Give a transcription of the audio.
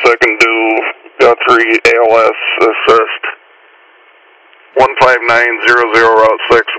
2nd due, Guthrie, ALS, assist. 15900 Route 6.